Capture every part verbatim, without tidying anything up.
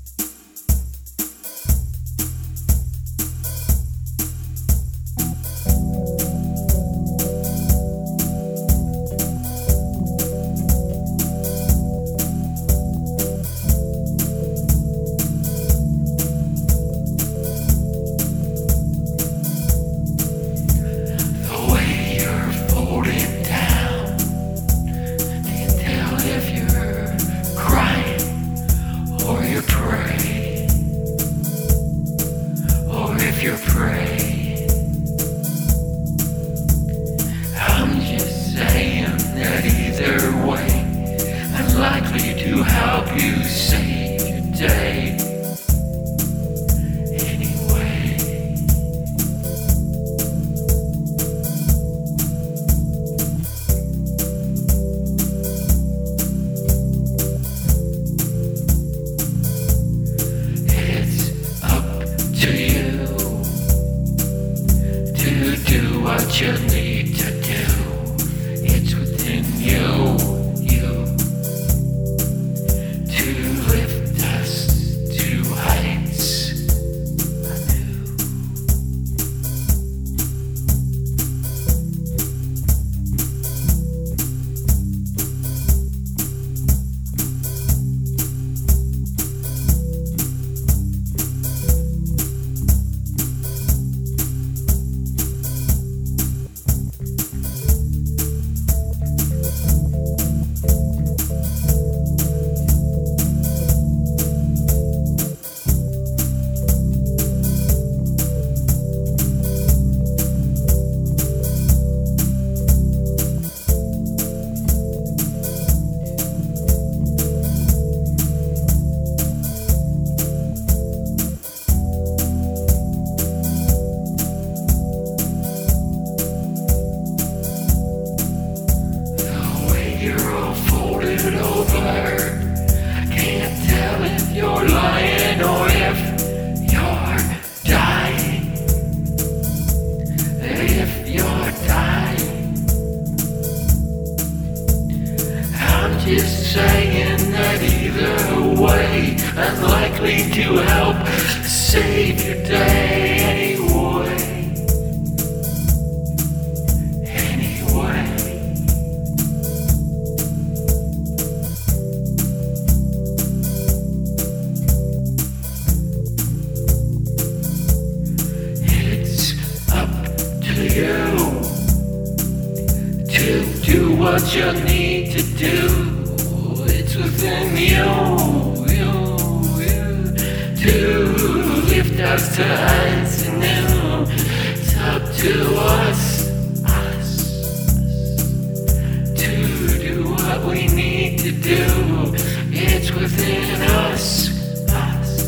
What you need to do, it's within you, you, to lift us to heights anew. You're all folded over. I can't tell if you're lying or if you're dying. If you're dying, I'm just saying that either way, unlikely to help save your day anyway. You to do what you need to do. It's within you, you, you to lift us to heights anew. It's up to us, us, to do what we need to do. It's within us, us,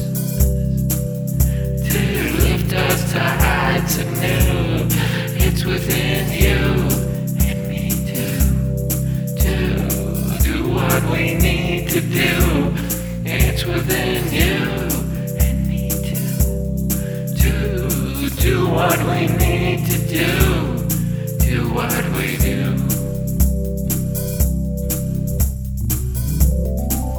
to lift us to heights anew. It's within you and me to, to do what we need to do. It's within you and me to, to do what we need to do. Do what we do.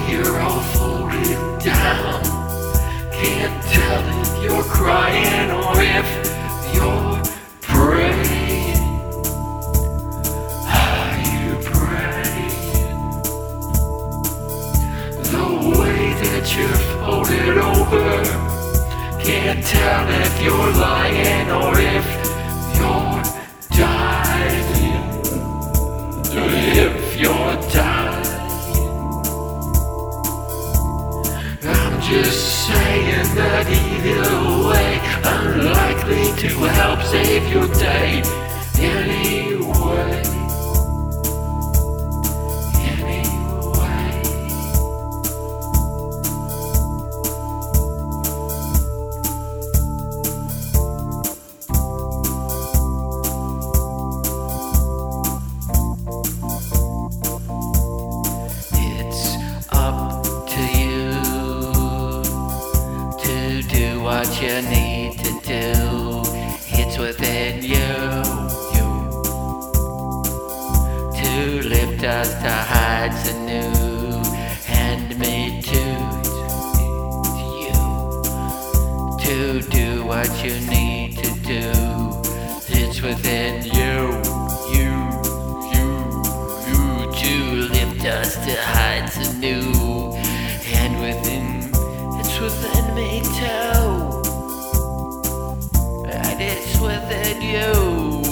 you're all folded down. Can't tell if you're crying or if you're praying. Are you praying? The way that you're folded over, can't tell if you're lying or if you're dying. If you're dying, I'm just saying that either way, unlikely to help save your day. Anyway, anyway. It's up to you to do what you need to do. It's within you, you to lift us to heights anew. And me too, it's you to do what you need to do. It's within you, you, you, you to lift us to heights anew. And within, it's within me too. And it's within you.